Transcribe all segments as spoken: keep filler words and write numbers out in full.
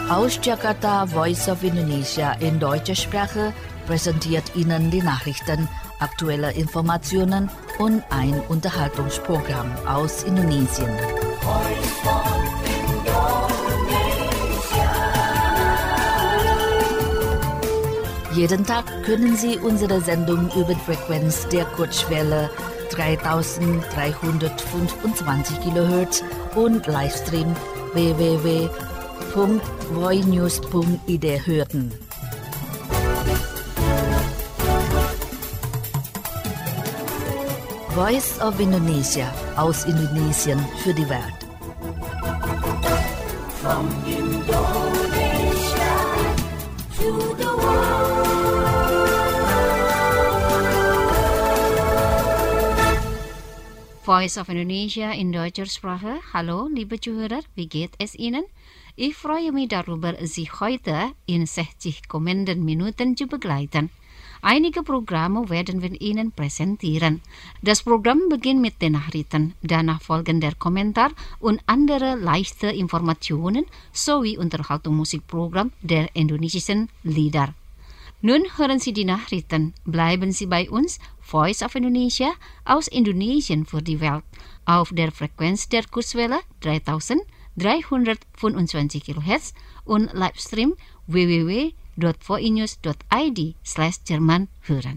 Aus Jakarta, Voice of Indonesia in deutscher Sprache präsentiert Ihnen die Nachrichten, aktuelle Informationen und ein Unterhaltungsprogramm aus Indonesien. Jeden Tag können Sie unsere Sendung über die Frequenz der Kurzwelle dreitausenddreihundertfünfundzwanzig Kilohertz und Livestream w w w punkt voinews punkt i d hören. Voice of Indonesia aus Indonesien für die Welt. From Indonesia to the world. Voice of Indonesia in deutscher Sprache. Hallo, liebe Zuhörer, wie geht es Ihnen? Ich freue mich darüber, Sie heute in sechzig kommenden Minuten zu begleiten. Einige Programme werden wir Ihnen präsentieren. Das Programm beginnt mit den Nachrichten, danach folgen der Kommentar und andere leichte Informationen sowie Unterhaltungsmusikprogramm der indonesischen Lieder. Nun hören Sie die Nachrichten. Bleiben Sie bei uns, Voice of Indonesia aus Indonesien für die Welt, auf der Frequenz der Kurzwelle dreitausenddreihundertfünfundzwanzig Kilohertz und Livestream w w w punkt voinews punkt i d slash Jerman hören.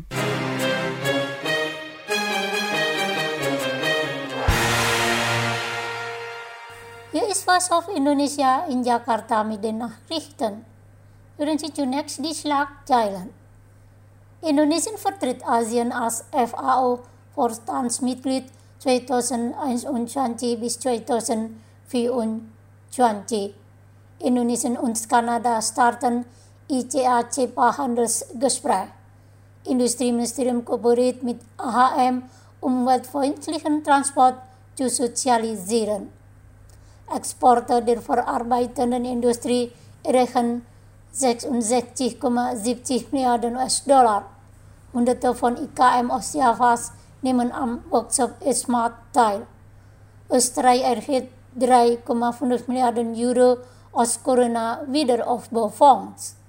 Hier ist Voice of Indonesia in Jakarta mit den Nachrichten. Hören Sie zunächst die Schlagzeilen. Indonesien vertritt Asien als F A O-Vorstandsmitglied zweitausendeinundzwanzig bis zweitausendvierundzwanzig. Indonesien und Kanada starten I C A C E P A-Handelsgespräch. Industrieministerium kooperiert mit A H M, umweltfreundlichen Transport zu sozialisieren. Exporte der verarbeitenden Industrie erreichen sechsundsechzig Komma siebzig Milliarden U S-Dollar. Hunderte von I K M aus Javas nehmen am Workshop Smart teil. Österreich erhält drei Komma fünf Milliarden Euro aus Corona-Wiederaufbaufonds.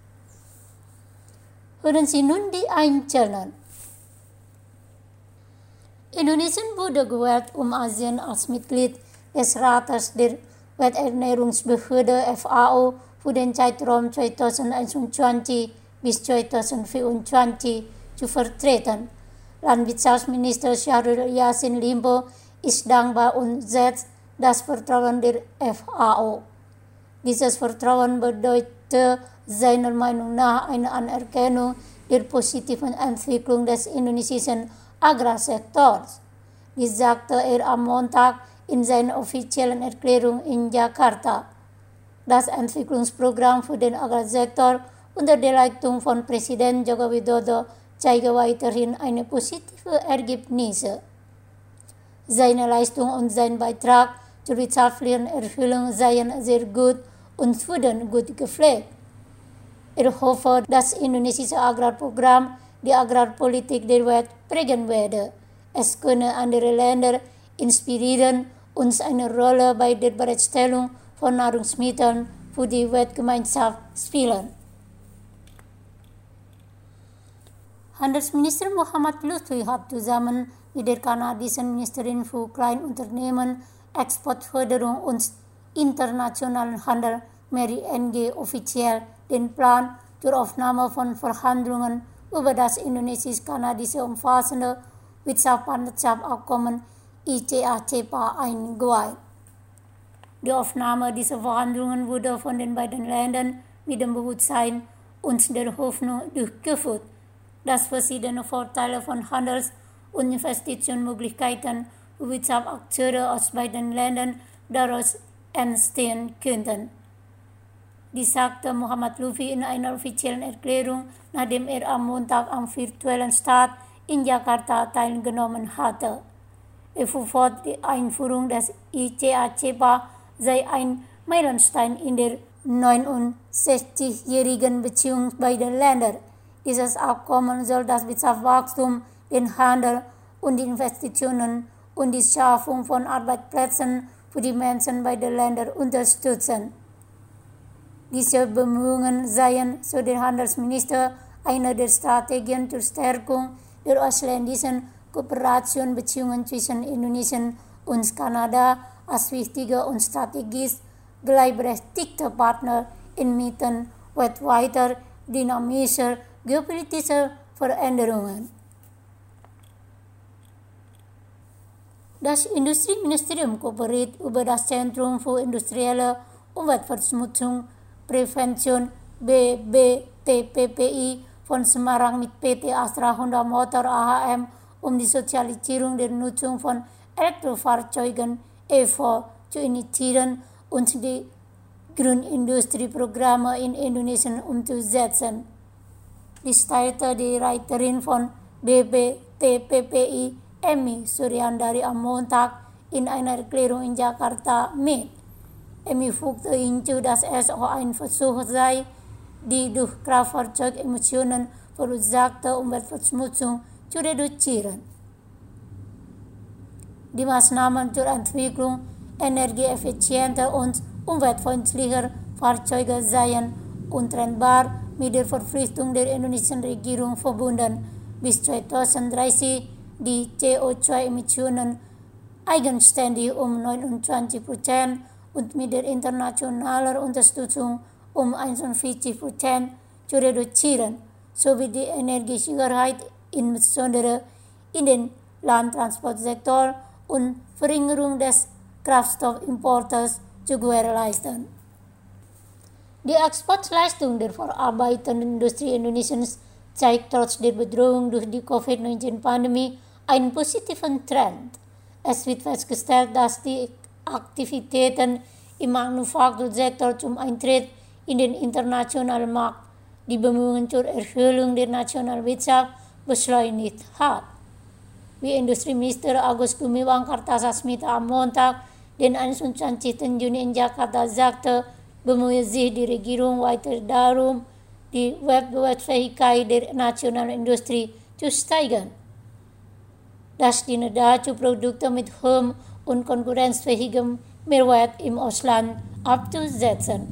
Hören Sie nun die Einzelnen. Indonesien wurde gewählt, um Asien als Mitglied des Rates der Welternährungsbehörde F A O für den Zeitraum zweitausendeinundzwanzig bis zweitausendvierundzwanzig zu vertreten. Landwirtschaftsminister Syahrul Yassin Limpo ist dankbar und setzt das Vertrauen der F A O. Dieses Vertrauen bedeutet seiner Meinung nach eine Anerkennung der positiven Entwicklung des indonesischen Agrarsektors. Dies sagte er am Montag in seiner offiziellen Erklärung in Jakarta. Das Entwicklungsprogramm für den Agrarsektor unter der Leitung von Präsident Joko Widodo zeige weiterhin eine positive Ergebnisse. Seine Leistung und sein Beitrag zur wirtschaftlichen Erfüllung seien sehr gut und wurden gut gepflegt. Er hoffe, das indonesische Agrarprogramm die Agrarpolitik der Welt prägen werde. Es könne andere Länder inspirieren und eine Rolle bei der Bereitstellung von Nahrungsmitteln für die Weltgemeinschaft spielen. Handelsminister Muhammad Lutfi hat zusammen mit der kanadischen Ministerin für Kleinunternehmen, Exportförderung und internationalen Handel Mary Ng offiziell den Plan zur Aufnahme von Verhandlungen über das indonesisch-kanadische umfassende Wirtschaftspartnerschaftsabkommen I C A C E P A eingeweiht. Die Aufnahme dieser Verhandlungen wurde von den beiden Ländern mit dem Bewusstsein und der Hoffnung durchgeführt, dass verschiedene Vorteile von Handels- und Investitionsmöglichkeiten für Wirtschaftsakteure aus beiden Ländern daraus entstehen könnten. Dies sagte Muhammad Lutfi in einer offiziellen Erklärung, nachdem er am Montag am virtuellen Start in Jakarta teilgenommen hatte. Er fuhr fort, die Einführung des I C A C E P A sei ein Meilenstein in der neunundsechzigjährigen Beziehung beider Länder. Dieses Abkommen soll das Wirtschaftswachstum, den Handel und die Investitionen und die Schaffung von Arbeitsplätzen für die Menschen beider Länder unterstützen. Diese Bemühungen seien, so der Handelsminister, eine der Strategien zur Stärkung der ausländischen Kooperationsbeziehungen zwischen Indonesien und Kanada als wichtiger und strategisch gleichberechtigter Partner inmitten weltweiter dynamischer geopolitischer Veränderungen. Das Industrieministerium kooperiert über das Zentrum für industrielle Umweltverschmutzung Prävention B B T P P I von Semarang mit P T Astra Honda Motor A H M um die Sozialisierung der Nutzung von Elektrofahrzeugen E V zu initiieren und die Grundindustrieprogramme in Indonesien umzusetzen. Dies teilte die Leiterin von B B T P P I, Emmy Suryandari, am Montag in einer Erklärung in Jakarta mit. Emmy fügte hinzu, dass es auch ein Versuch sei, die durch Kraftfahrzeugemissionen verursachte Umweltverschmutzung zu reduzieren. Die Maßnahmen zur Entwicklung energieeffizienter und umweltfreundlicher Fahrzeuge seien untrennbar mit der Verpflichtung der indonesischen Regierung verbunden, bis zweitausenddreißig die C O zwei Emissionen eigenständig um neunundzwanzig Prozent und mit der internationalen Unterstützung um einundvierzig Prozent zu reduzieren, sowie die Energiesicherheit insbesondere in den Landtransportsektor und Verringerung des Kraftstoffimportes zu gewährleisten. Die Exportleistung der verarbeitenden Industrie Indonesiens zeigt trotz der Bedrohung durch die Covid neunzehn Pandemie einen positiven Trend. Es wird festgestellt, dass die Aktivitäten im Manufaktursektor zum Eintritt in den internationalen Markt die Bemühungen zur Erholung der nationalen Wirtschaft beschleunigt hat. Wie Industrieminister Agus Gumiwang Kartasasmita am Montag, den einundzwanzigsten Juni in Jakarta sagte, bemühe sich die Regierung weiter darum, die Wettbewerbsfähigkeit der nationalen Industrie zu steigern. Das diene dazu, Produkte mit hohem und konkurrenzfähigem Mehrwert im Ausland abzusetzen.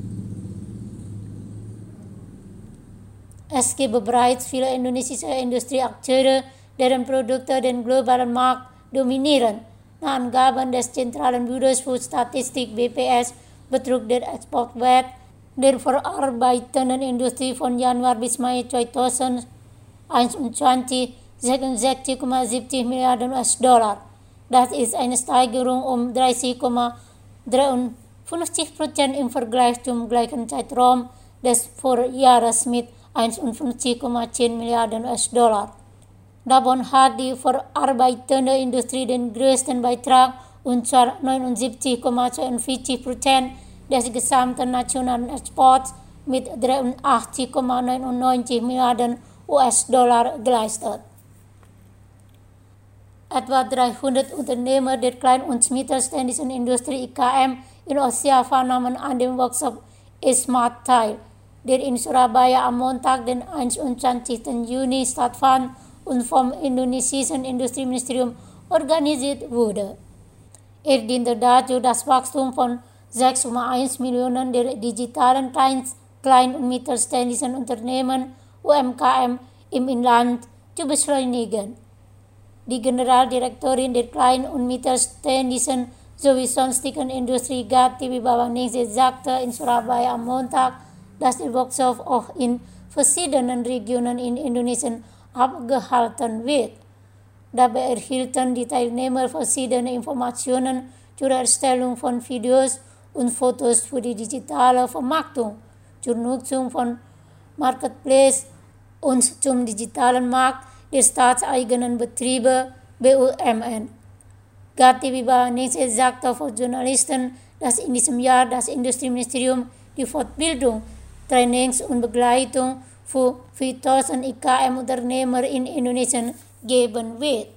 Es gibt bereits viele indonesische Industrieakteure, deren Produkte den globalen Markt dominieren. Nach Angaben des Zentralen Büros für Statistik B P S betrug der Exportwert der verarbeitenden Industrie von Januar bis Mai zweitausendeinundzwanzig sechsundsechzig Komma siebzig Milliarden U S-Dollar. Das ist eine Steigerung um dreißig Komma dreiundfünfzig Prozent im Vergleich zum gleichen Zeitraum des Vorjahres mit einundfünfzig Komma zehn Milliarden U S-Dollar. Davon hat die verarbeitende Industrie den größten Beitrag, und zwar neunundsiebzig Komma zweiundvierzig Prozent des gesamten nationalen Exports mit dreiundachtzig Komma neunundneunzig Milliarden U S-Dollar geleistet. Etwa dreihundert Unternehmer der kleinen und mittelständischen Industrie I K M in Ostjava nahmen an dem Workshop E-Smart teil, der in Surabaya am Montag, den einundzwanzigsten Juni stattfand und vom indonesischen Industrieministerium organisiert wurde. Er diente dazu, das Wachstum von sechs Komma eins Millionen der digitalen kleinen und mittelständischen Unternehmen U M K M im Inland zu beschleunigen. Die Generaldirektorin der kleinen und mittelständischen sowie sonstigen Industrie Gati Wibawaningsih sagte in Surabaya am Montag, dass der Workshop auch in verschiedenen Regionen in Indonesien abgehalten wird. Dabei erhielten die Teilnehmer verschiedene Informationen zur Erstellung von Videos und Fotos für die digitale Vermarktung, zur Nutzung von Marketplace und zum digitalen Markt der staatseigenen Betriebe B U M N. Gati Wibawaningsih sagte vor Journalisten, dass in diesem Jahr das Industrieministerium die Fortbildung, Trainings und Begleitung für viertausend I K M-Unternehmer in Indonesien geben wird.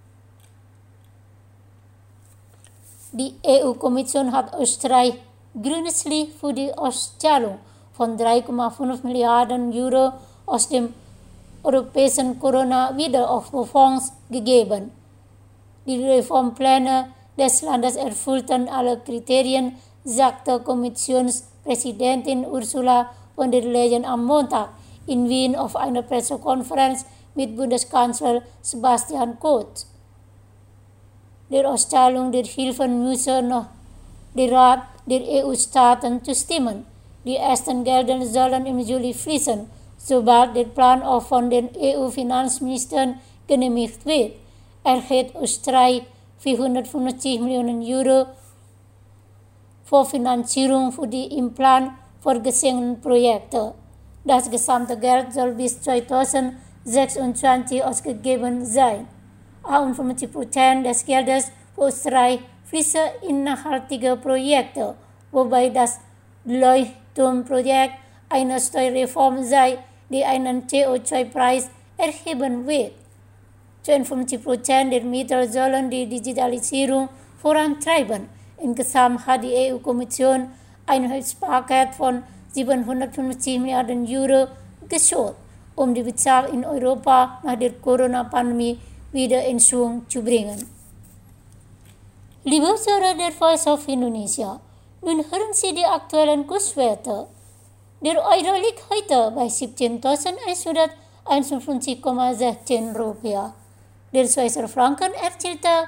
Die E U-Kommission hat Österreich grünes Licht für die Auszahlung von drei Komma fünf Milliarden Euro aus dem Europäischen Corona-Wiederaufbaufonds gegeben. Die Reformpläne des Landes erfüllten alle Kriterien, sagte Präsidentin Ursula von der Leyen am Montag in Wien auf einer Pressekonferenz mit Bundeskanzler Sebastian Kurz. Der Auszahlung der Hilfen müsse noch der Rat der E U-Staaten zustimmen. Die ersten Gelder sollen im Juli fließen, sobald der Plan auch von den E U-Finanzministern genehmigt wird, erhält Österreich vierhundertfünfzig Millionen Euro Vorfinanzierung für die im Plan vorgesehenen Projekte. Das gesamte Geld soll bis zweitausendsechsundzwanzig ausgegeben sein. einundfünfzig Prozent des Geldes für Österreich fließen in nachhaltige Projekte, wobei das Leuchtturmprojekt eine Steuerreform sei, die einen C O zwei Preis erheben wird. zweiundfünfzig Prozent der Mittel sollen die Digitalisierung vorantreiben. Insgesamt hat die E U-Kommission ein Hilfspaket von siebenhundertfünfzig Milliarden Euro geschaut, um die Wirtschaft in Europa nach der Corona-Pandemie wieder in Schwung zu bringen. Liebe Hörer der Voice of Indonesia, nun hören Sie die aktuellen Kurswerte. Der Euro liegt heute bei siebzehntausendeinhunderteinundfünfzig Komma sechzehn Rupiah. Der Schweizer Franken erzielte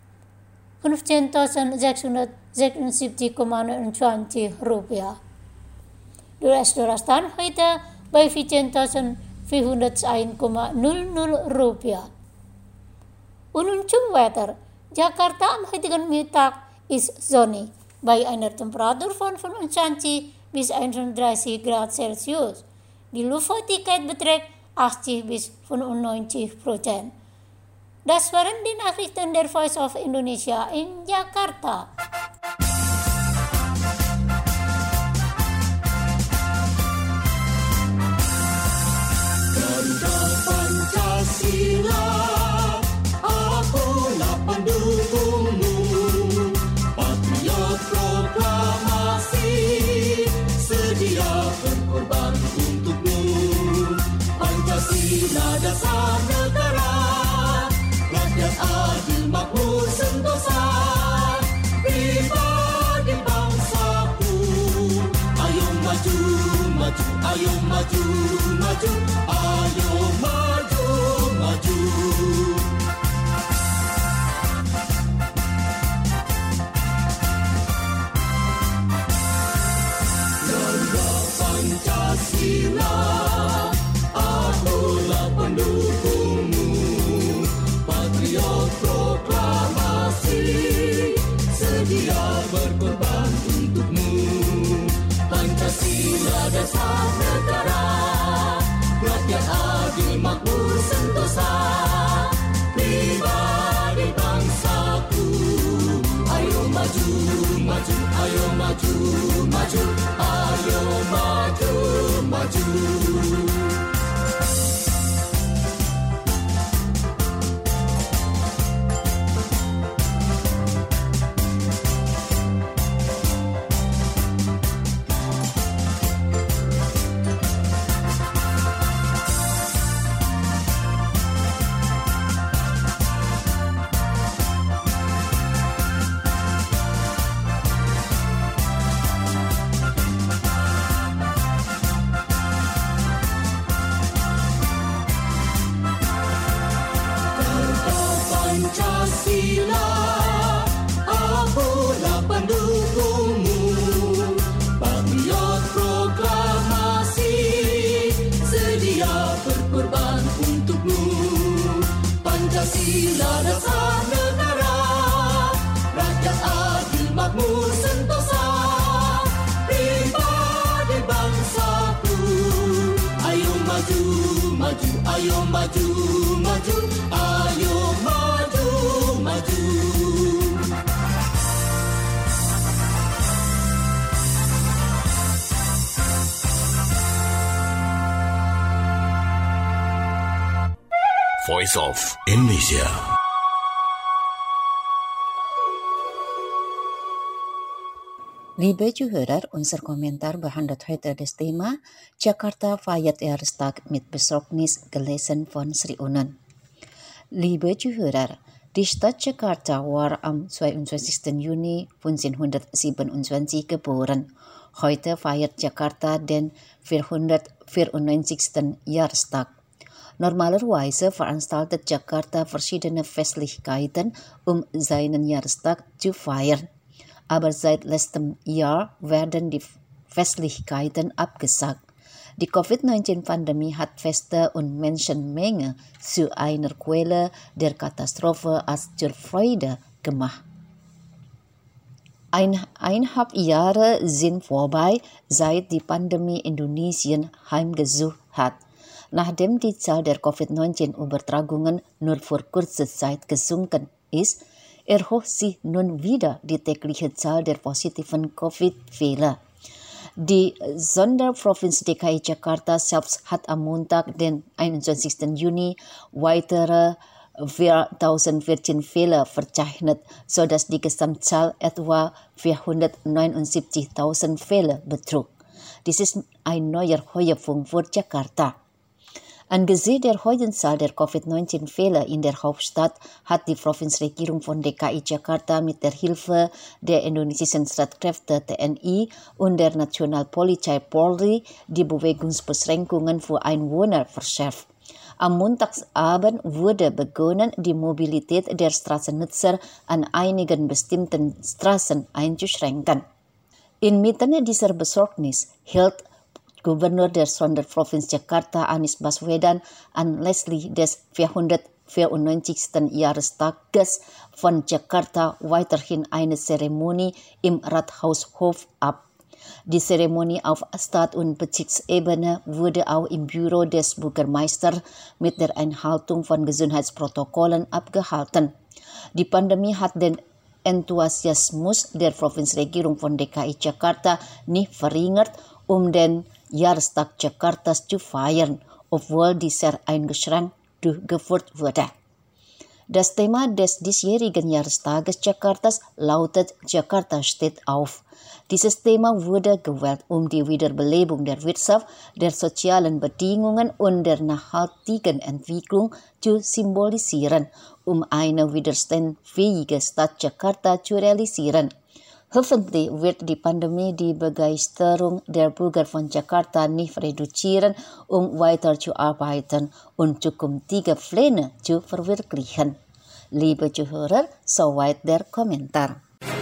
fünfzehntausendsechshundertsechsundsiebzig Komma neunundzwanzig Rupiah. Der U S-Dollar stand heute bei vierzehntausendvierhunderteins Komma null null Rupiah. Und nun zum Wetter. Jakarta am heutigen Mittag ist sonnig, bei einer Temperatur von fünfundzwanzig bis einunddreißig Grad Celsius. Die Luftfeuchtigkeit beträgt achtzig bis fünfundneunzig Prozent. Das waren die Nachrichten der Voice of Indonesia in Jakarta. Garuda Pancasila, akulah pendukungmu, patriot proklamasi, sedia berkorban untukmu. Pancasila dasar negara, rakyat adil makmur sentosa, pribadi bangsaku. Ayo maju, maju, ayo maju, maju, ayo maju, maju. Garuda Pancasila, akulah pendukungmu, patriot proklamasi, sedia berkorban untukmu. Pancasila dasar negara, rakyat adil makmur sentosa, pribadi bangsaku. Ayo maju, maju, ayo maju, maju, ayo maju, maju. Pancasila, akulah pendukungmu, patriot proklamasi, sedia berkorban untukmu. Pancasila dasar negara, rakyat adil makmur sentosa, pribadi bangsaku. Ayo maju, maju, ayo maju, maju, ayo maju, maju. Voice of Indonesia. Liebe Zuhörer, unser Kommentar behandelt heute das Thema Jakarta feiert Jahrestag mit Besorgnis, gelesen von Sri Unen. Liebe Zuhörer, die Stadt Jakarta war am zweiundzwanzigsten Juni neunzehnhundertsiebenundzwanzig geboren. Heute feiert Jakarta den vierhundertvierundneunzigsten Jahrestag. Normalerweise veranstaltet Jakarta verschiedene Festlichkeiten, um seinen Jahrestag zu feiern. Aber seit letztem Jahr werden die Festlichkeiten abgesagt. Die Covid neunzehn Pandemie hat Feste und Menschenmenge zu einer Quelle der Katastrophe als zur Freude gemacht. Eineinhalb Jahre sind vorbei, seit die Pandemie Indonesien heimgesucht hat. Nachdem die Zahl der Covid neunzehn Übertragungen nur vor kurzer Zeit gesunken ist, erhöht sich nun wieder die tägliche Zahl der positiven Covid-Fälle. Die Sonderprovinz D K I Jakarta selbst hat am Montag, den einundzwanzigsten Juni, weitere viertausendvierzehn Fälle verzeichnet, sodass die Gesamtzahl etwa vierhundertneunundsiebzigtausend Fälle betrug. Dies ist ein neuer Höhepunkt für Jakarta. Angesichts der hohen Zahl der Covid neunzehn Fälle in der Hauptstadt hat die Provinzregierung von D K I Jakarta mit der Hilfe der indonesischen Streitkräfte T N I und der Nationalpolizei Polri die Bewegungsbeschränkungen für Einwohner verschärft. Am Montagsabend wurde begonnen, die Mobilität der Straßennutzer an einigen bestimmten Straßen einzuschränken. Inmitten dieser Besorgnis hielt Gouverneur der Sonderprovinz Jakarta Anies Baswedan anlässlich des vierhundertvierundneunzigsten Jahrestages von Jakarta weiterhin eine Zeremonie im Rathaushof ab. Die Zeremonie auf Stadt- und Bezirksebene wurde auch im Büro des Bürgermeisters mit der Einhaltung von Gesundheitsprotokollen abgehalten. Die Pandemie hat den Enthusiasmus der Provinzregierung von D K I Jakarta nicht verringert, um den Jahrestag Jakartas zu feiern, obwohl dieser eingeschränkt durchgeführt wurde. Das Thema des diesjährigen Jahrestages Jakartas lautet Jakarta steht auf. Dieses Thema wurde gewählt, um die Wiederbelebung der Wirtschaft, der sozialen Bedingungen und der nachhaltigen Entwicklung zu symbolisieren, um eine widerstandsfähige Stadt Jakarta zu realisieren. Hoffentlich wird die Pandemie die Begeisterung der Bürger von Jakarta nicht reduzieren, um weiterzuarbeiten und zukünftige Pläne zu verwirklichen. Liebe Zuhörer, soweit der Kommentar.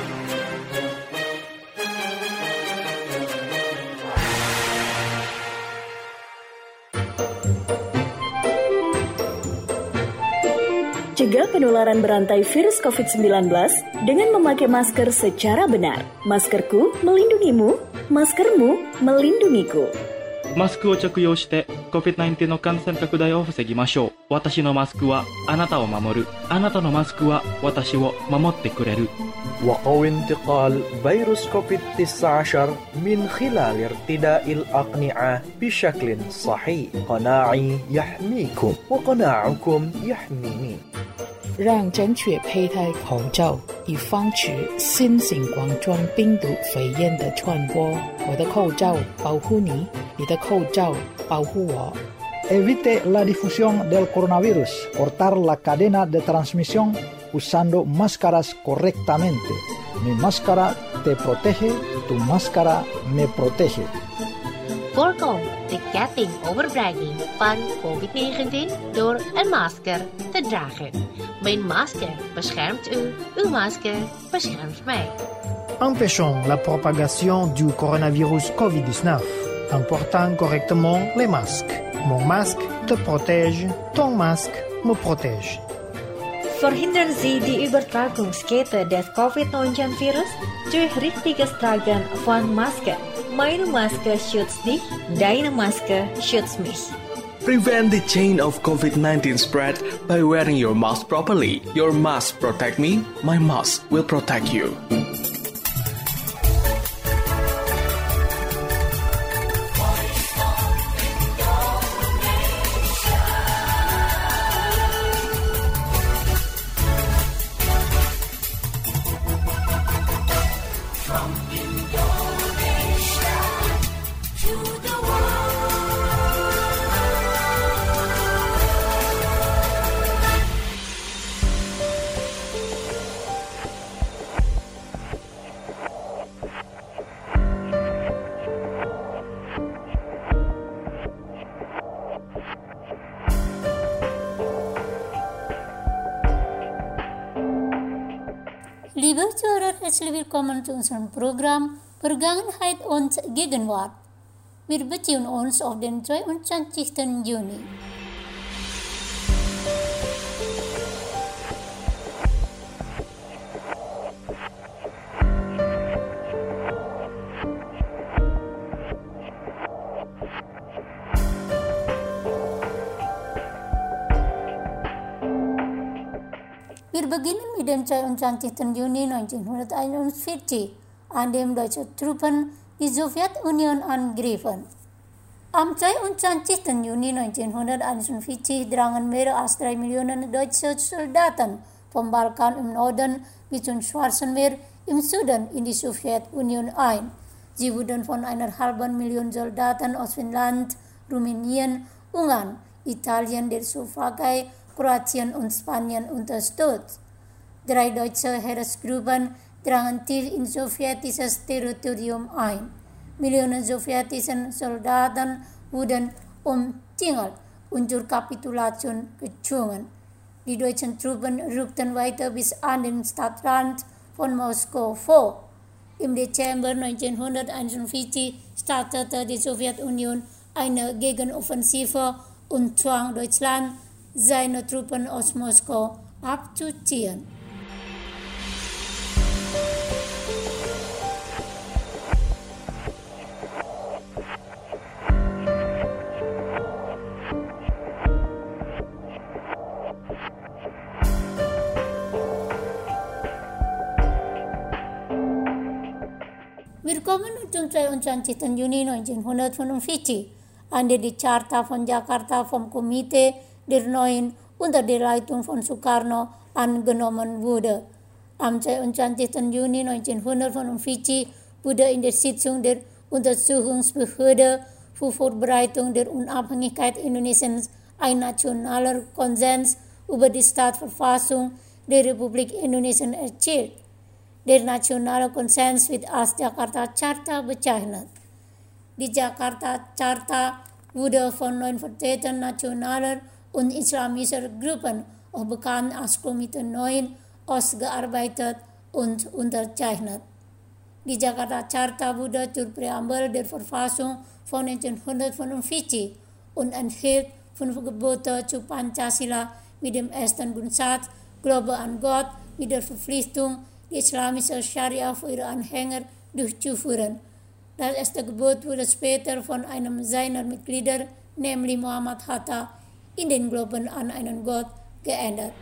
Cegah penularan berantai virus covid sembilan belas dengan memakai masker secara benar. Maskerku melindungimu, maskermu melindungiku. マスクを着用して コビッドナインティーン の感染拡大を防ぎましょう。私のマスクはあなたを守る。あなたのマスクは私を守ってくれる。 وقو انتقال فيروس كوفيد تسعة عشر من خلال ارتداء الأقنعة بشكل صحيح. قناعي يحميكم وقناعكم يحميني. 让正确佩戴口罩，以防止新型冠状病毒肺炎的传播。我的口罩保护你，你的口罩保护我。 Evite la difusión del coronavirus. Cortar la cadena de transmisión usando máscaras correctamente. Mi máscara te protege, tu máscara me protege. Voorkom de ketting overbrenging van covid negentien door een masker te dragen. Mijn masker beschermt u, uw masker beschermt mij. Empêchons la propagation du coronavirus covid dix-neuf en portant correctement les masques. Mon masque te protège, ton masque me protège. Verhindern Sie die Übertragungskette des covid neunzehn Virus durch richtiges Tragen von Maske. Meine Maske schützt dich, deine Maske schützt mich. Prevent the chain of covid nineteen spread by wearing your mask properly. Your mask protect me, my mask will protect you. Liebe Zuhörer, herzlich willkommen zu unserem Programm Vergangenheit und Gegenwart. Wir beziehen uns auf den zweiundzwanzigsten Juni. Wir beginnen mit dem zweiundzwanzigsten Juni neunzehnhunderteinundvierzig, an dem deutsche Truppen die Sowjetunion angriffen. Am zweiundzwanzigsten Juni neunzehnhunderteinundvierzig drangen mehr als drei Millionen deutsche Soldaten vom Balkan im Norden bis zum Schwarzen Meer im Süden in die Sowjetunion ein. Sie wurden von einer halben Million Soldaten aus Finnland, Rumänien, Ungarn, Italien, der Slowakei, Kroatien und Spanien unterstützt. Drei deutsche Heeresgruppen drangen tief in sowjetisches Territorium ein. Millionen sowjetische Soldaten wurden umzingelt und zur Kapitulation gezwungen. Die deutschen Truppen rückten weiter bis an den Stadtrand von Moskau vor. Im Dezember neunzehnhunderteinundvierzig startete die Sowjetunion eine Gegenoffensive und zwang Deutschland, seine Truppen aus Moskau abzuziehen. Wir kommen zum zweiundzwanzigsten Juni neunzehnhundertfünfundvierzig, an der die Charta von Jakarta vom Komitee der Neuen unter der Leitung von Sukarno angenommen wurde. Am zweiundzwanzigsten Juni neunzehnhundertfünfundvierzig wurde in der Sitzung der Untersuchungsbehörde für Vorbereitung der Unabhängigkeit Indonesiens ein nationaler Konsens über die Staatsverfassung der Republik Indonesien erzielt. Der nationale Konsens wird als Jakarta Charta bezeichnet. Die Jakarta Charta wurde von neun Vertretern nationaler und islamischer Gruppen, auch bekannt als Komitee neun, ausgearbeitet und unterzeichnet. Die Jakarta Charta wurde zur Präambel der Verfassung von neunzehnhundertfünfundvierzig und enthielt fünf Gebote zu Pancasila mit dem ersten Grundsatz Glaube an Gott mit der Verpflichtung, die islamische Scharia für ihre Anhänger durchzuführen. Das erste Gebot wurde später von einem seiner Mitglieder, nämlich Muhammad Hatta, in den Glauben an einen Gott geändert.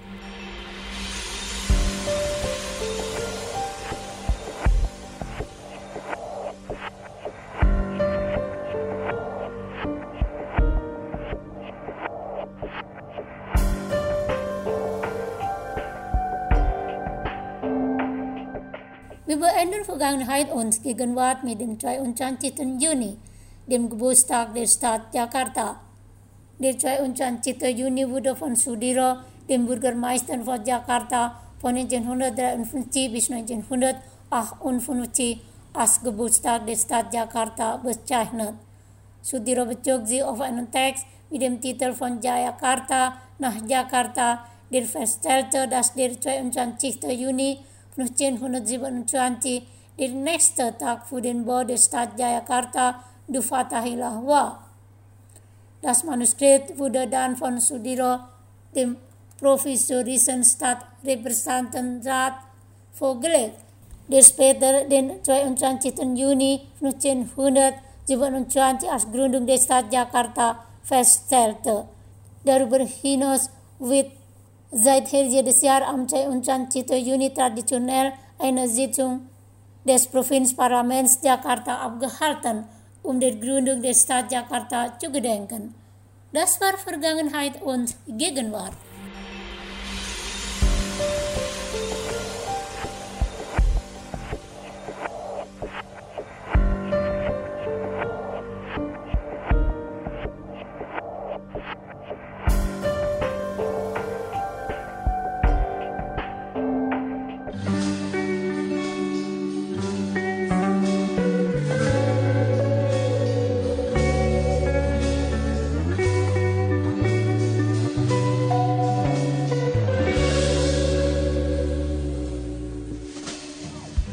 Wir beenden Vergangenheit und Gegenwart mit dem zweiundzwanzigsten Juni, dem Geburtstag der Stadt Jakarta. Der zweiundzwanzigste Juni wurde von Sudiro, dem Bürgermeister von Jakarta, von neunzehnhundertdreiundfünfzig bis neunzehnhundertachtundfünfzig als Geburtstag der Stadt Jakarta bezeichnet. Sudiro bezog sich auf einen Text mit dem Titel von Jayakarta nach Jakarta, der feststellte, dass der zweiundzwanzigste Juni neunzehnhundertsiebenundzwanzig der nächste Tag für den Bau der Stadt Jayakarta durch Fatahillah war. Das Manuskript wurde dann von Sudiro, dem provisorischen Stadtrepräsentantenrat, vorgelegt, der später den zweiundzwanzigsten Juni neunzehnhundertsiebenundzwanzig als Gründung der Stadt Jakarta feststellte. Darüber hinaus wird seither jedes Jahr am zweiundzwanzigsten Juni traditionell eine Sitzung des Provinzparlaments Jakarta abgehalten, um der Gründung der Stadt Jakarta zu gedenken. Das war Vergangenheit und Gegenwart.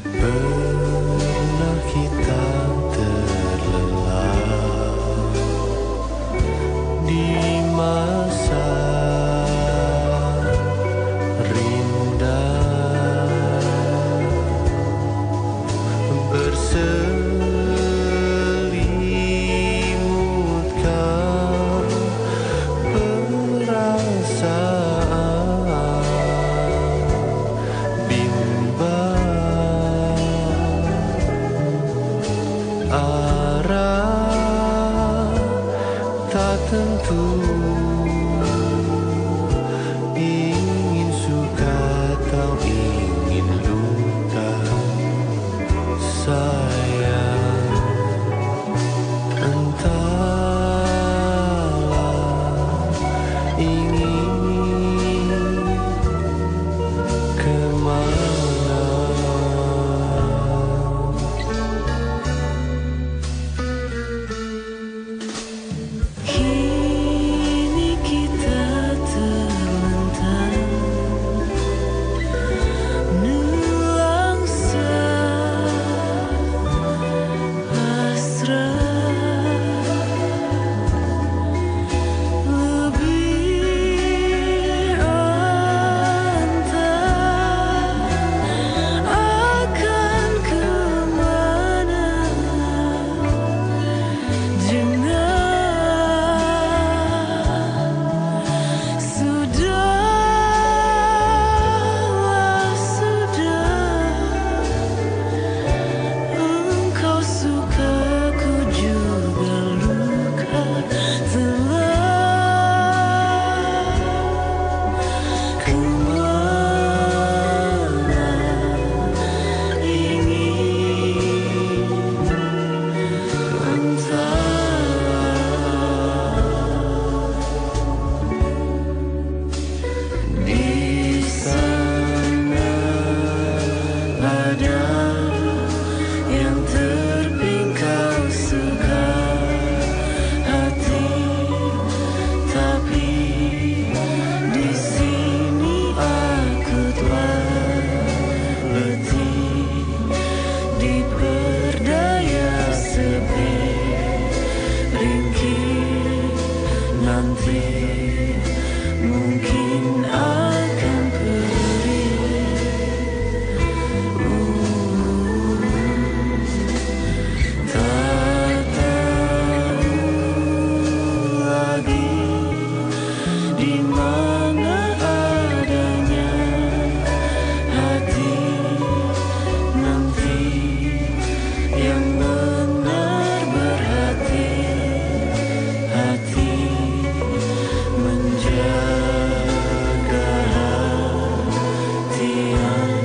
Pernah kita terlelap di masa rindang, berselimutkan perasaan bimbang, arah tak tentu, ingin suka atau ingin luka, sayang, entahlah ingin kemana. Kini kita terlentang nuansa hasrat, lebih entah akan kemana jenah. Sudahlah, sudah, engkau suka, ku juga luka, telah kemana ingin entahlah. Di sana ada yang terpingkal suka hati, tapi di sini aku telah letih diperdaya sepi, ringkih nanti mungkin akan perih. Uh, tak tahu lagi di mana adanya hati nanti yang benar berhati, hati menjaga hati yang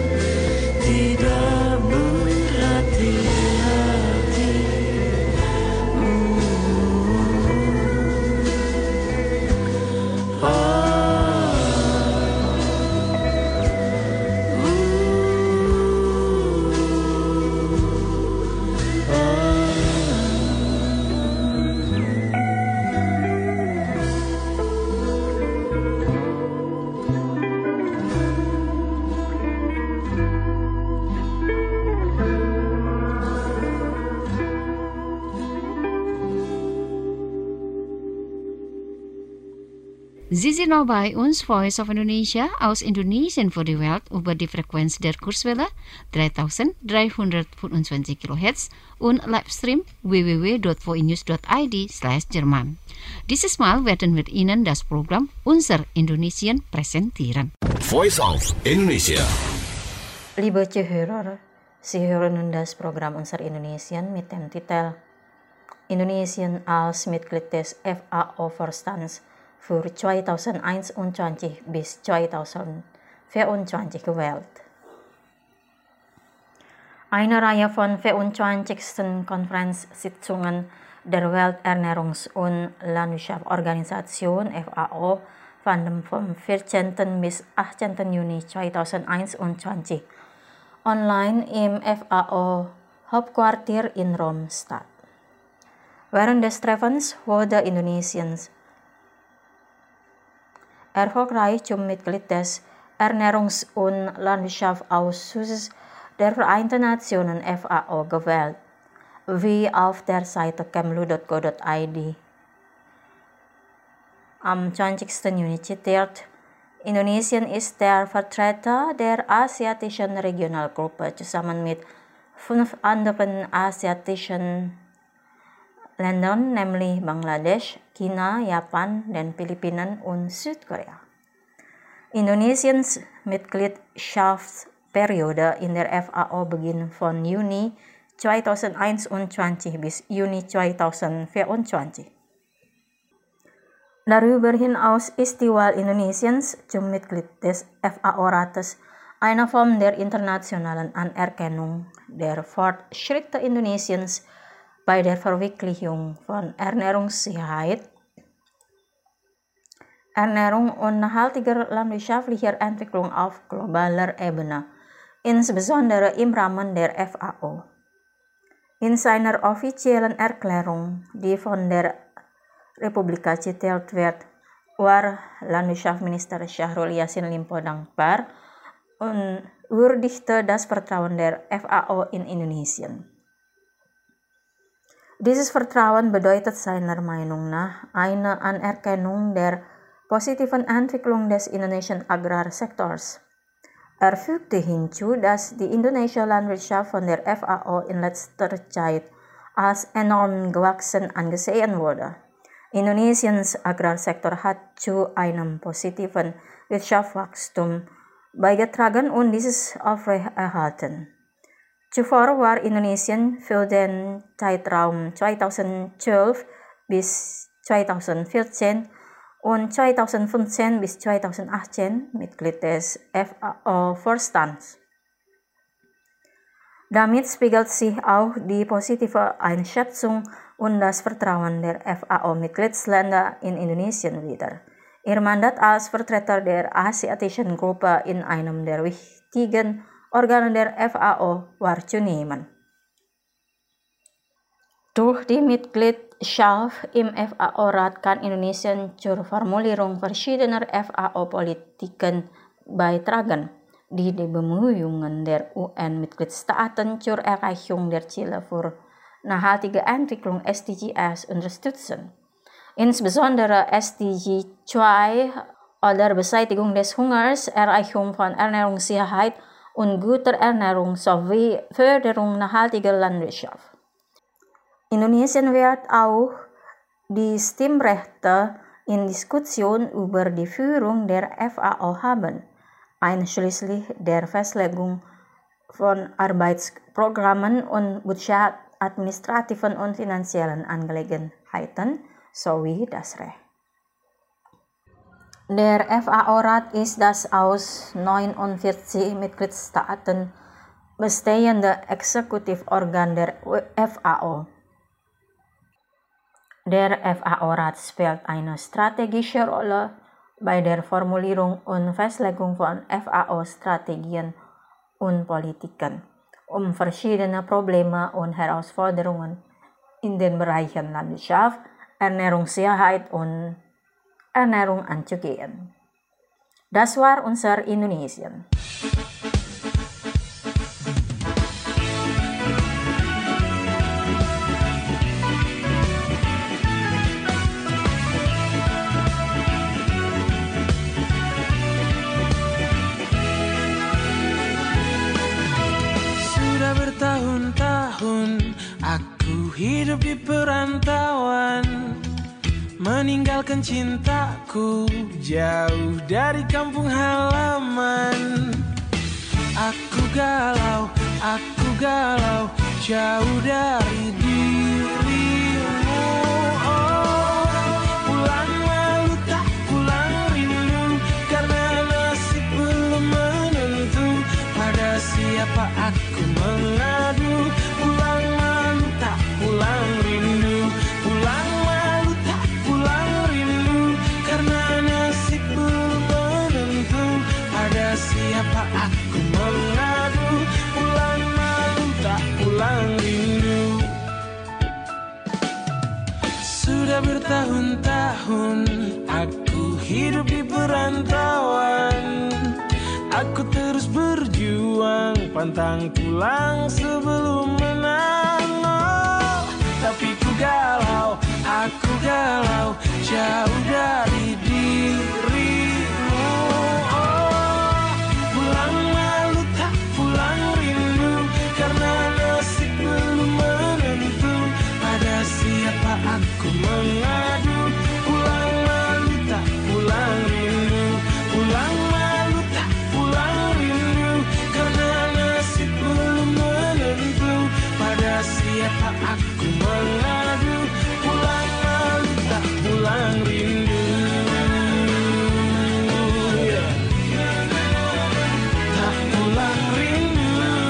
tidak berhati-hati. Sie sind noch bei uns, Voice of Indonesia, aus Indonesien für die Welt über die Frequenz der Kurzwelle dreitausenddreihundertfünfundzwanzig Kilohertz und Livestream w w w punkt voinews punkt i d slash Jerman. Dieses Mal werden wir Ihnen das Programm Unser Indonesien präsentieren. Voice of Indonesia. Liebe Zuhörer, Sie hören das Programm Unser Indonesien mit dem Titel Indonesien als Mitglied des F A O-Vorstands für zweitausendeinundzwanzig bis zweitausendvierundzwanzig gewählt. Eine Reihe von vierundzwanzigsten Konferenzsitzungen der Welternährungs- und Landwirtschaftsorganisation F A O fanden vom vierzehnten bis achtzehnten Juni zweitausendeinundzwanzig online im F A O-Hauptquartier in Rom statt. Während des Treffens wurde Indonesiens erfolgreich zum Mitglied des Ernährungs- und Landwirtschaftsausschusses der Vereinten Nationen F A O gewählt, wie auf der Seite kemlu dot go dot i d. Am zwanzigsten Juni zitiert, Indonesien ist der Vertreter der asiatischen Regionalgruppe zusammen mit fünf anderen asiatischen Ländern, nämlich Bangladesch, China, Japan, den Philippinen und Südkorea. Indonesiens Mitgliedschaftsperiode in der F A O beginnt von Juni zweitausendeinundzwanzig bis Juni zweitausendvierundzwanzig. Darüber hinaus ist die Wahl Indonesiens zum Mitglied des F A O-Rates eine Form der internationalen Anerkennung der Fortschritte Indonesiens bei der Verwirklichung von Ernährungssicherheit, Ernährung und nachhaltiger landwirtschaftlicher Entwicklung auf globaler Ebene, insbesondere im Rahmen der F A O. In seiner offiziellen Erklärung, die von der Republika zitiert wird, war Landwirtschaftsminister Syahrul Yassin Limpo dankbar und würdigte das Vertrauen der F A O in Indonesien. Dieses Vertrauen bedeutet seiner Meinung nach eine Anerkennung der positiven Entwicklung des indonesischen Agrarsektors. Er fügte hinzu, dass die indonesische Landwirtschaft von der F A O in letzter Zeit als enorm gewachsen angesehen wurde. Indonesiens Agrarsektor hat zu einem positiven Wirtschaftswachstum beigetragen und dieses aufrechterhalten. Zuvor war Indonesien für den Zeitraum zweitausendzwölf bis zweitausendvierzehn und zweitausendfünfzehn bis zweitausendachtzehn Mitglied des F A O-Vorstands. Damit spiegelt sich auch die positive Einschätzung und das Vertrauen der F A O-Mitgliedsländer in Indonesien wider. Ihr Mandat als Vertreter der asiatischen Gruppe in einem der wichtigen Organe der F A O war zu nehmen. Durch die Mitgliedschaft im F A O-Rat kann Indonesien zur Formulierung verschiedener F A O-Politiken beitragen, die die Bemühungen der U N-Mitgliedstaaten zur Erreichung der Ziele für nachhaltige Entwicklung S D Gs unterstützen. Insbesondere S D G zwei oder Beseitigung des Hungers, Erreichung von Ernährungssicherheit und guter Ernährung sowie Förderung nachhaltiger Landwirtschaft. Indonesien wird auch die Stimmrechte in Diskussion über die Führung der F A O haben, einschließlich der Festlegung von Arbeitsprogrammen und Budget, administrativen und finanziellen Angelegenheiten sowie das Recht. Der F A O-Rat ist das aus neunundvierzig Mitgliedstaaten bestehende Exekutivorgan der F A O. Der F A O-Rat spielt eine strategische Rolle bei der Formulierung und Festlegung von F A O-Strategien und Politiken, um verschiedene Probleme und Herausforderungen in den Bereichen Landwirtschaft, Ernährungssicherheit und Ernährung anzugehen. Das war unser Indonesien. Sudah bertahun-tahun aku hidup di perantauan, meninggalkan cintaku jauh dari kampung halaman. Aku galau, aku galau, jauh dari dirimu. Oh, pulang malu tak pulang rindu, karena nasib belum menentu. Pada siapa aku mengadu? Pulang malu tak pulang rindu, pulang malu tak pulang rindu, karena nasib belum menentu. Pada siapa aku mengadu? Pulang malu tak pulang rindu. Sudah bertahun-tahun aku hidup di perantauan. Aku terus berjuang pantang pulang sebelum menang. Oh, tapi ku galau, aku galau, jauh dari dirimu. Oh, pulang malu tak pulang rindu, karena nasib belum menentu. Pada siapa aku mengadu? Pulang malu tak pulang rindu, pulang malu tak pulang rindu, karena nasib belum menentu. Pada siapa aku mengadu? Pulang malu tak pulang rindu. Tak pulang rindu.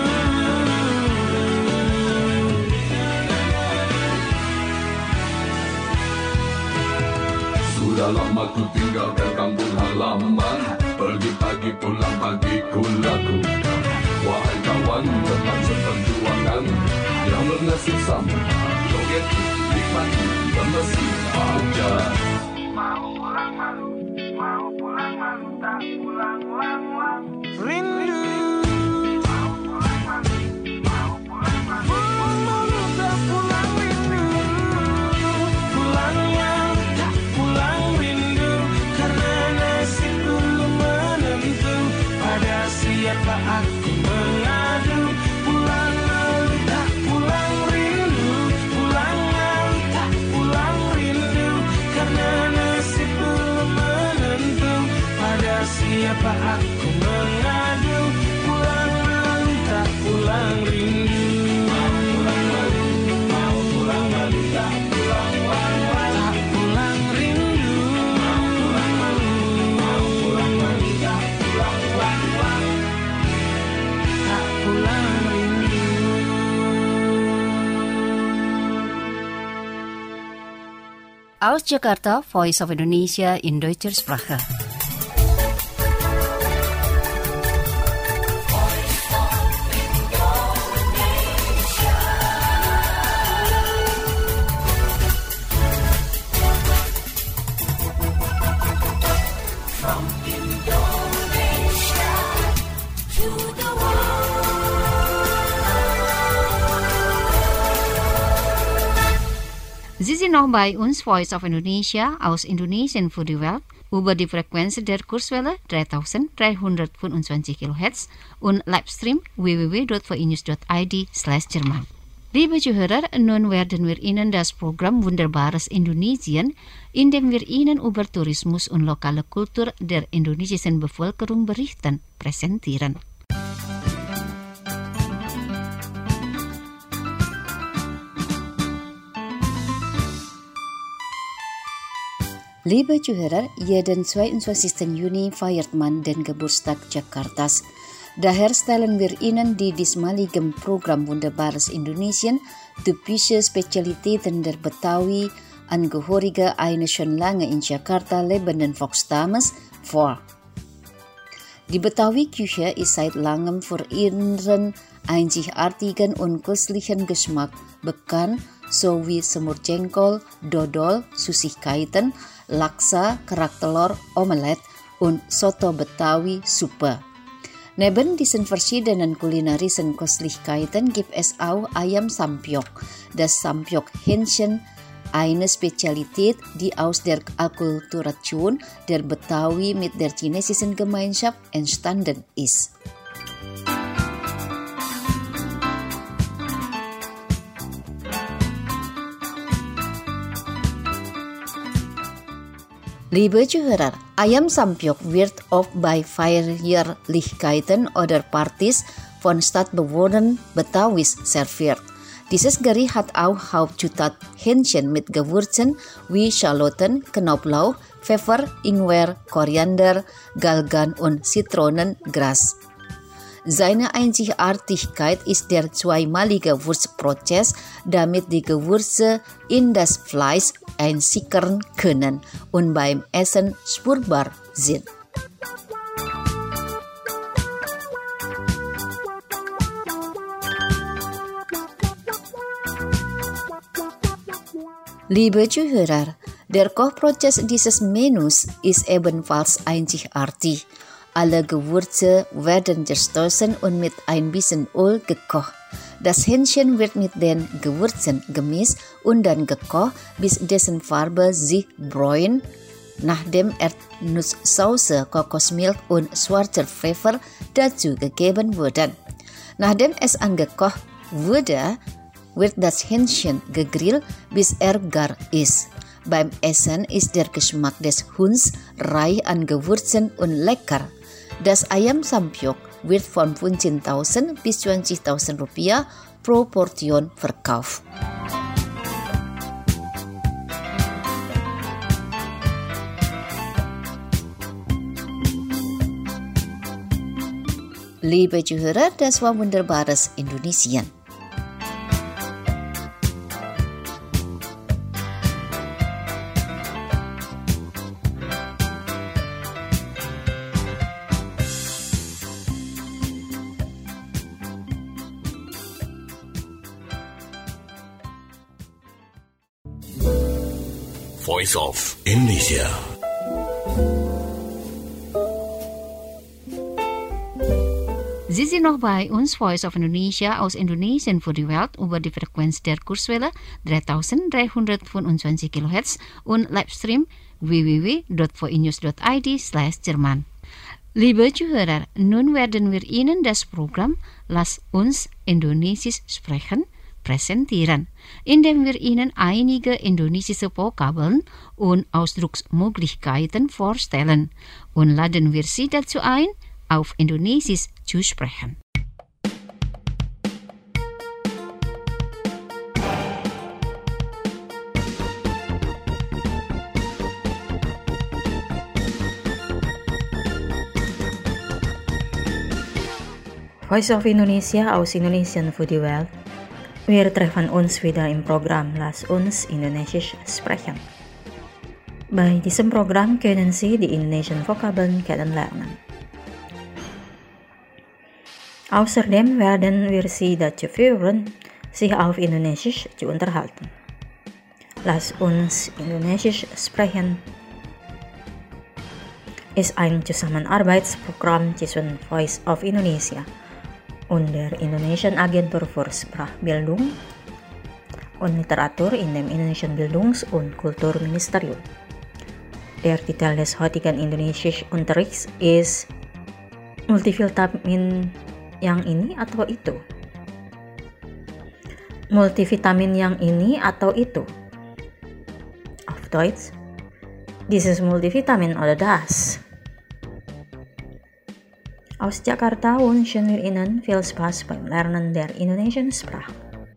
Sudah lama ku tinggalkan kampung halaman, pergi pagi pulang pagi ku lakukan. Wahai kawan teman seperjuangan yang bernasib sama, joget nikmati bermesih aja. Mau pulang malu, mau pulang malu, tak pulang lang lang. Rindu. Mau pulang malu, mau pulang malu, pulang malu, tak pulang rindu. Pulang malu, tak pulang rindu, karena nasib belum menentu. Pada siapa aku mengadu? Pulang malu, tak pulang rindu, pulang malu, tak pulang rindu, karena nasib belum menentu. Pada siapa aku mengadu? Pulang malu, tak pulang rindu. Mau pulang malu, mau pulang malu, tak pulang lang lang. Tak pulang rindu. Mau pulang malu, mau pulang malu, tak pulang lang lang. Tak pulang rindu. Aus Jakarta, Voice of Indonesia in Deutscher Sprache. Sie sind noch bei uns, Voice of Indonesia, aus Indonesien für die Welt, über die Frequenz der Kurswelle dreitausenddreihundertfünfundzwanzig Kilohertz und Livestream w w w punkt v i news punkt i d slash Jerman. Liebe Zuhörer, nun werden wir Ihnen das Programm Wunderbares Indonesien, in dem wir Ihnen über Tourismus und lokale Kultur der indonesischen Bevölkerung berichten, präsentieren. Liebe Zuhörer, jeden zweiundzwanzigsten Juni feiert man den Geburtstag Jakartas. Daher stellen wir Ihnen die diesmaligen Programm Wunderbares Indonesien, typische Spezialitäten der Betawi, Angehörige eines schon lange in Jakarta lebenden Volksstammes vor. Die Betawi-Küche ist seit langem für ihren einzigartigen und köstlichen Geschmack bekannt, sowie semur jengkol, dodol, Süßigkeiten, Laksa, kerak telur, Omelette und Soto Betawi Suppe. Neben diesen verschiedenen kulinarischen Köstlichkeiten gibt es auch Ayam Sampiok, das Sampiok-Hähnchen, eine Spezialität, die aus der Akkulturation der Betawi mit der chinesischen Gemeinschaft entstanden ist. Liebe Zuhörer, Ayam Sampiok wird oft bei Feierlichkeiten oder Partys von Stadtbewohnern Betawis serviert. Dieses Gericht hat auch Hauptzutat Hähnchen mit Gewürzen wie Schalotten, Knoblauch, Pfeffer, Ingwer, Koriander, Galgan und Zitronengras. Seine Einzigartigkeit ist der zweimalige Würzprozess, damit die Gewürze in das Fleisch einsickern können und beim Essen spürbar sind. Liebe Zuhörer, der Kochprozess dieses Menüs ist ebenfalls einzigartig. Alle Gewürze werden zerstoßen und mit ein bisschen Öl gekocht. Das Hähnchen wird mit den Gewürzen gemischt und dann gekocht, bis dessen Farbe sich bräun. Nachdem Erdnusssoße, Kokosmilch und schwarzer Pfeffer dazu gegeben wurden. Nachdem es angekocht wurde, wird das Hähnchen gegrillt, bis er gar ist. Beim Essen ist der Geschmack des Huhns reich an Gewürzen und lecker. Das Ayam Sampiok wird von fünfzehntausend bis zwanzigtausend Rupiah pro Portion verkauft. Liebe Zuhörer, das war wunderbares Indonesien. Voice of Indonesia. Sie sind noch bei uns, Voice of Indonesia aus Indonesien für die Welt über die Frequenz der Kurzwelle dreitausenddreihundertfünfundzwanzig Kilohertz und Livestream w w w punkt voinews punkt i d slash Jerman. Liebe Zuhörer, nun werden wir Ihnen das Programm Lass uns Indonesisch sprechen präsentieren, indem wir Ihnen einige indonesische Vokabeln und Ausdrucksmöglichkeiten vorstellen und laden wir Sie dazu ein, auf Indonesisch zu sprechen. Voice of Indonesia aus Indonesian für die Welt. Wir treffen uns wieder im Programm Lass uns Indonesisch sprechen. Bei diesem Programm können Sie die indonesischen Vokabeln kennenlernen. Außerdem werden wir Sie dazu führen, sich auf Indonesisch zu unterhalten. Lass uns Indonesisch sprechen ist ein Zusammenarbeitsprogramm zwischen Voice of Indonesia und der Indonesischen Agentur für Sprachbildung und Literatur in dem Indonesischen Bildungs- und Kulturministerium. Der Titel des heutigen Indonesisch-Unterrichts ist Multivitamin yang ini atau itu. Multivitamin yang ini atau itu. Auf Deutsch, dieses Multivitamin oder das. Aus Jakarta wünschen wir Ihnen viel Spaß beim Lernen der indonesischen Sprache.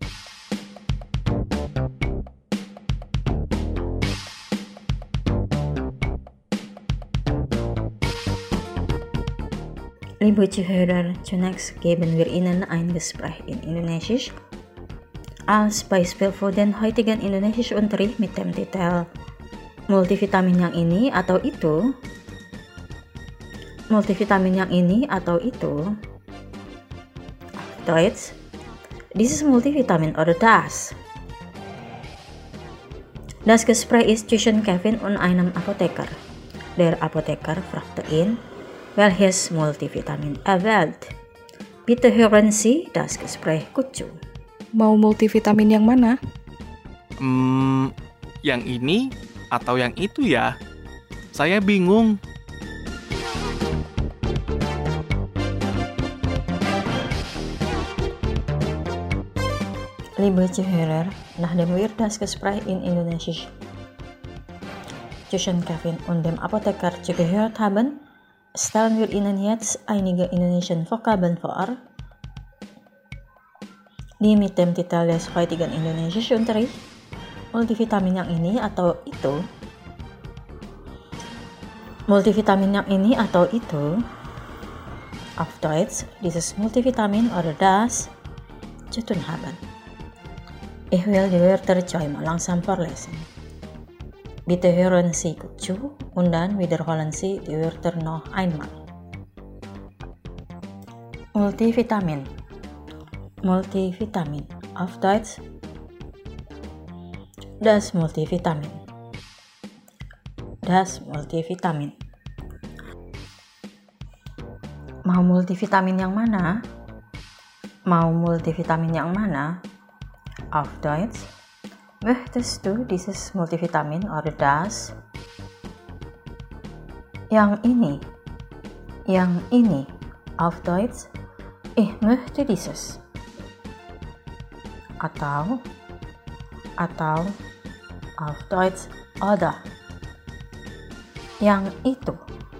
Liebe Zuhörer, zunächst geben wir Ihnen ein Gespräch in Indonesisch. Als Beispiel für den heutigen Indonesisch-Unterricht mit dem Titel Multivitamin yang ini atau itu. Multivitamin yang ini atau itu. Auf Deutsch, dieses Multivitamin oder das. Das Gespräch ist zwischen Kevin und einem Apotheker. Der Apotheker fragte ihn, welches Multivitamin er wählt. Bitte hören Sie das Gespräch gut zu. Mau multivitamin yang mana? Hmm, yang ini atau yang itu ya? Saya bingung. Liebe Zuhörer, nachdem wir das Gespräch in Indonesisch zwischen Kevin und dem Apotheker zugehört haben, stellen wir Ihnen jetzt einige indonesischen Vokabeln vor, die mit dem Titel des heutigen Indonesisch-Unterricht Multivitamin yang ini atau itu. Multivitamin yang ini atau itu. Auf Deutsch, dieses Multivitamin oder das zu tun haben. Ich will die Wörter zweimal langsam vorlesen. Bitte hören Sie gut zu und dann wiederholen Sie die Wörter noch einmal. Multivitamin. Multivitamin. Auf Deutsch, das Multivitamin. Das Multivitamin. Mau multivitamin yang mana? Mau multivitamin yang mana? Auf Deutsch. Möchtest du dieses Multivitamin oder das? Yang ini. Yang ini. Auf Deutsch. Ich möchte dieses. Atau atau auf Deutsch oder. Yang itu.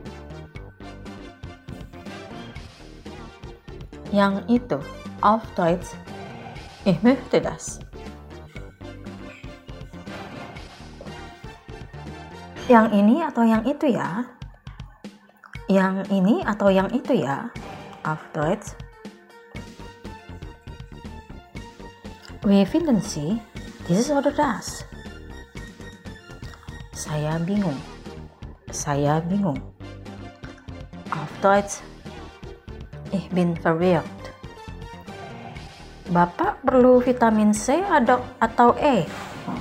Yang itu. Auf Deutsch. Ich möchte das. Yang ini atau yang itu ya? Yang ini atau yang itu ya? Auf Deutsch. Wie finden Sie dieses oder das? Saya bingung. Saya bingung. Auf Deutsch. Ich bin verwirrt. Bapak perlu vitamin C atau E?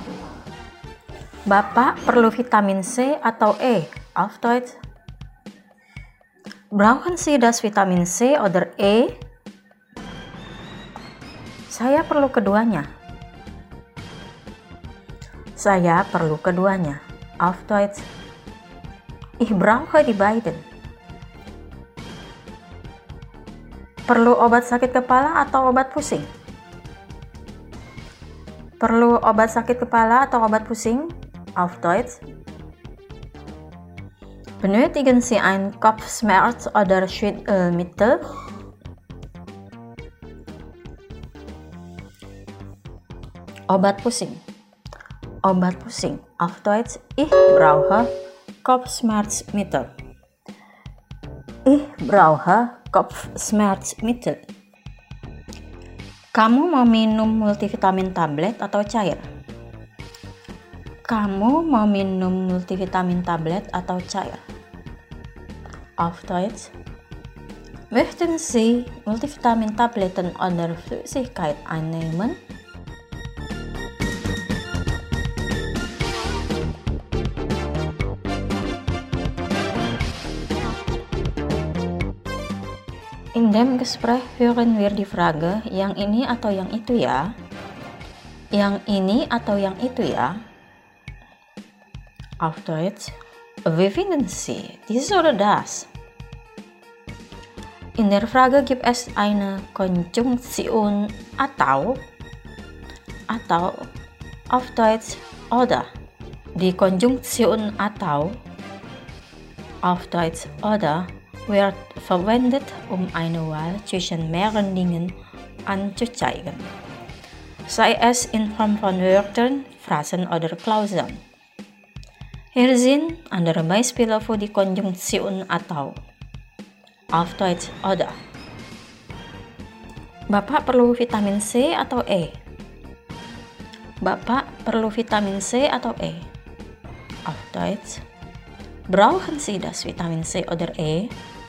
Bapak perlu vitamin C atau E? Auf Deutsch. Brauchen Sie das Vitamin C oder E? Saya perlu keduanya. Saya perlu keduanya. Auf Deutsch. Ich brauche die beiden. Perlu obat sakit kepala atau obat pusing? Perlu obat sakit kepala atau obat pusing? Auf Deutsch. Benötigen Sie ein Kopfschmerz oder Schwindelmittel? Obat pusing. Obat pusing. Auf Deutsch. Ich brauche Kopfschmerzmittel. Ich brauche Kopfschmerzmittel. Kamu mau minum multivitamin tablet atau cair? Kamu mau minum multivitamin tablet atau cair? Auf Deutsch. Möchten Sie Multivitamin-Tabletten oder Flüssigkeit einnehmen? In dem Gespräch hören wir die Frage, yang ini atau yang itu ya? Yang ini atau yang itu ya? Auf Deutsch. Wie finden Sie dieses oder das? In der Frage gibt es eine Konjunktion atau atau auf Deutsch oder. Die Konjunktion atau auf Deutsch oder wird verwendet, um eine Wahl zwischen mehreren Dingen anzuzeigen. Sei es in Form von Wörtern, Phrasen oder Klauseln. Hier sind andere Beispiele für die Konjunktion atau. Auf Deutsch oder. Bapak perlu vitamin C atau E? Bapak perlu vitamin C atau E? Auf Deutsch. Brauchen Sie das Vitamin C oder E?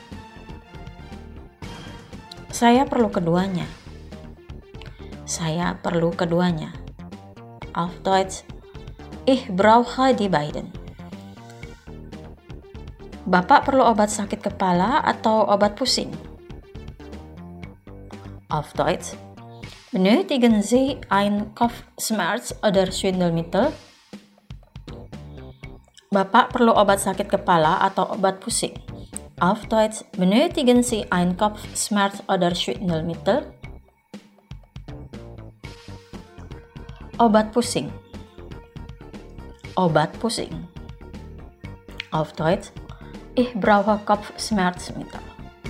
Saya perlu keduanya. Saya perlu keduanya. Auf Deutsch. Ich brauche die beiden. Bapak perlu obat sakit kepala atau obat pusing? Auf Deutsch. Benötigen Sie ein Kopfschmerz oder Schwindelmittel? Bapak perlu obat sakit kepala atau obat pusing? Auf Deutsch. Benötigen Sie ein Kopfschmerz oder Schwindelmittel? Obat pusing. Obat pusing. Auf Deutsch. Ich brauche Kopfschmerzmittel.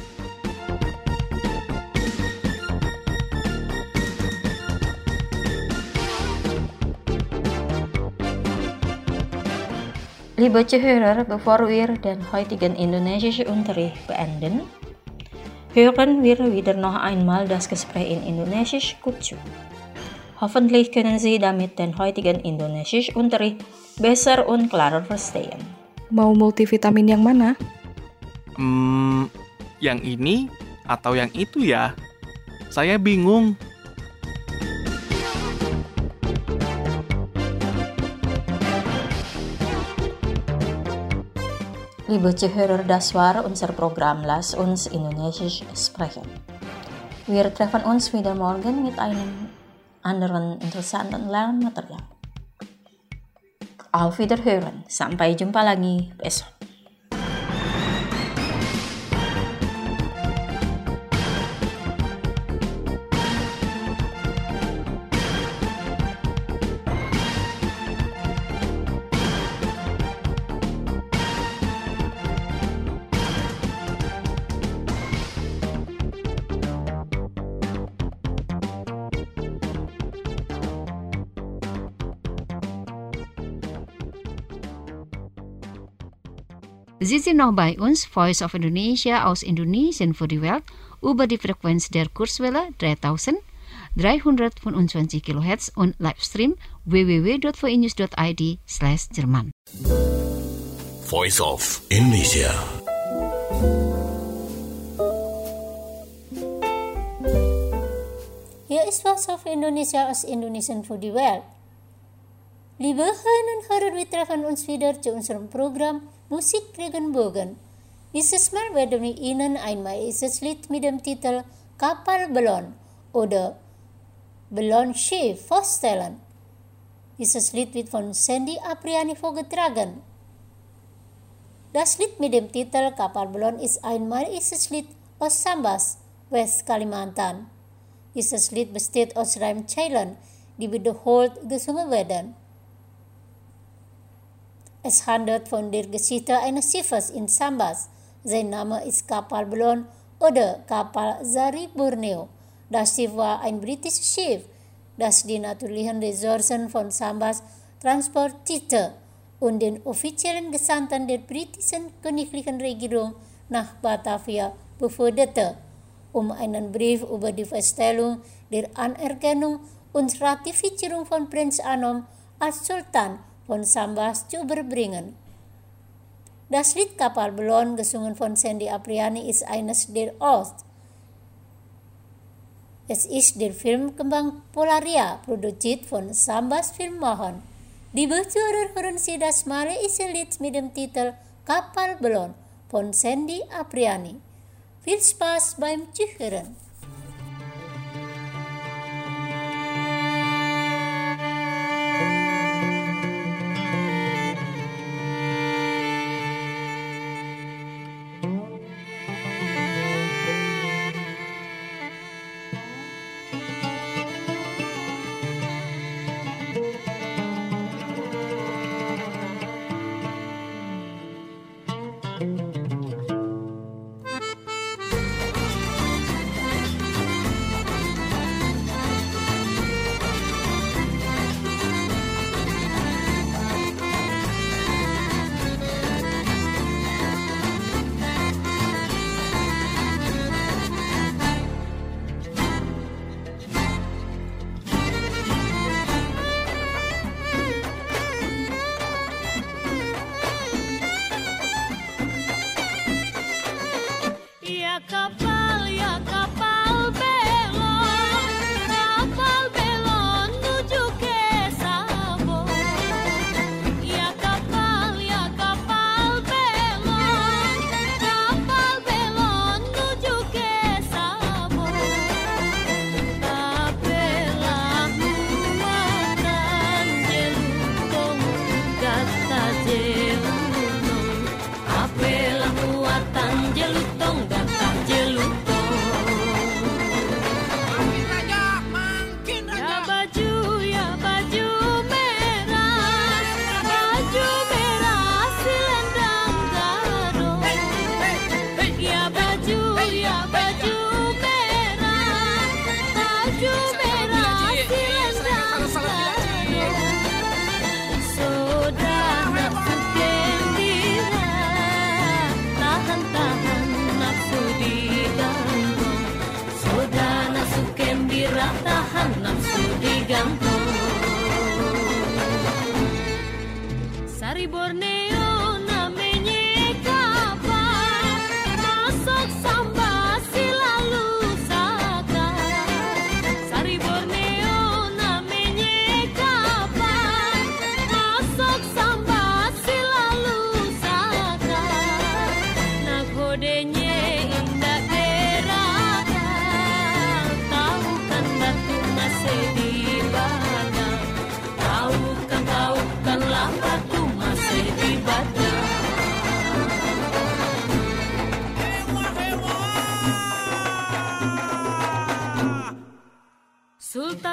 Liebe Zuhörer, bevor wir den heutigen indonesiischen Unterricht beenden, hören wir wieder noch einmal das Gespräch in Indonesisch gut zu. Hoffentlich können Sie damit den heutigen indonesisch Unterricht besser und klarer verstehen. Mau multivitamin yang mana? Hmm, yang ini atau yang itu ya? Saya bingung. Liebe Zuhörer, das war unser Programm Lass uns Indonesisch sprechen. Wir treffen uns wieder morgen mit einem anderen interessanten Lernmaterial. Auf Wiederhören, sampai jumpa lagi besok. Sie sind noch bei uns, Voice of Indonesia aus Indonesien für die Welt, über die Frequenz der Kurzwelle dreitausenddreihundertfünfundzwanzig Kilohertz und Livestream w w w dot v i news dot i d slash Jerman. Voice of Indonesia. Hier ist Voice of Indonesia aus Indonesien für die Welt. Liebe Hörerinnen und Hörer, wir treffen uns wieder zu unserem Programm Musik Regenbogen. Dieses Mal werden wir Ihnen ein maisches Lied mit dem Titel Kapal Belon oder Ballonschiff vorstellen. Dieses Lied wird von Sandy Apriani vorgetragen. Das Lied mit dem Titel Kapal Belon ist ein maisches Lied aus Sambas, West Kalimantan. Dieses Lied besteht aus Reimzeilen, die wiederholt gesungen werden. Es handelt von der Geschichte eines Schiffes in Sambas. Sein Name ist Kapal Belon oder Kapal Zari Borneo. Das Schiff war ein britisches Schiff, das die natürlichen Ressourcen von Sambas transportierte und den offiziellen Gesandten der britischen königlichen Regierung nach Batavia beförderte, um einen Brief über die Feststellung der Anerkennung und Ratifizierung von Prinz Anom als Sultan von Sambas zu überbringen. Das Lied Kapal Belon, gesungen von Sandy Apriani, ist eines der Ost. Es ist der Film Kembang Polaria, produziert von Sambas Filmmachen. Liebe Zuhörer, hören Sie das malaische Lied mit dem Titel Kapal Belon von Sandy Apriani. Viel Spaß beim Zuhören.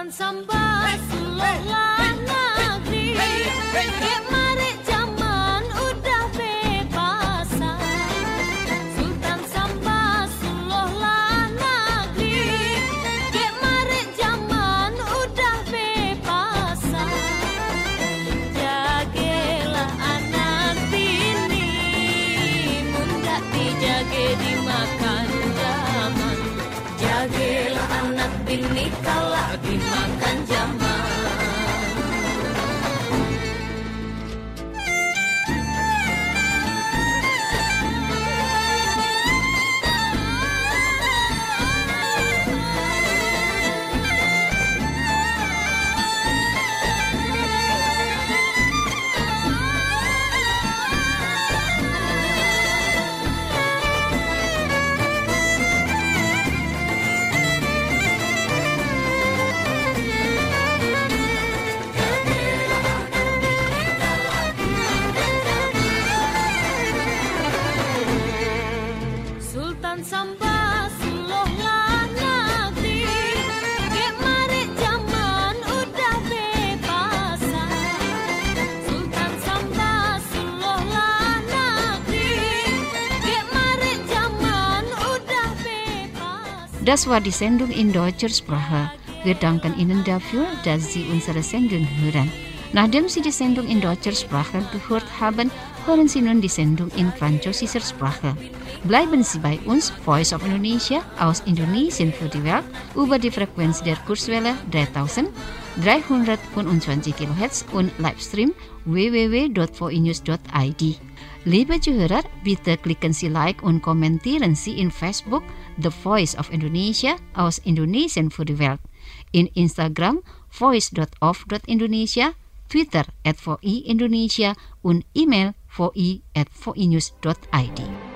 Sultan Samba seluruh negeri, Gek mari zaman udah bebasan. Sultan Samba seluruh negeri, Gek mari zaman udah bebasan. Jagelah anak bini, mundak dijage dimakan zaman. Jagelah anak bini kalah dimakan zaman. Sultan Samba seluruh negeri, Gek mari zaman udah bebasan. Sultan Samba seluruh negeri, Gek mari zaman udah bebasan. Das war die Sendung in deutscher Sprache. Wir danken Ihnen dafür, dass Sie unsere Sendung hören. Nachdem Sie die Sendung in deutscher Sprache gehört haben, hören Sie nun die Sendung in französischer Sprache. Bleiben Sie bei uns, Voice of Indonesia aus Indonesien für die Welt, über die Frequenz der Kurzwelle dreitausenddreihundertfünfundzwanzig Kilohertz und Livestream w w w punkt v i news punkt i d. Liebe Zuhörer, bitte klicken Sie Like und kommentieren Sie in Facebook The Voice of Indonesia aus Indonesien für die Welt, in Instagram voice dot of dot indonesia, Twitter at v i indonesia und E-Mail v i at v i news dot i d.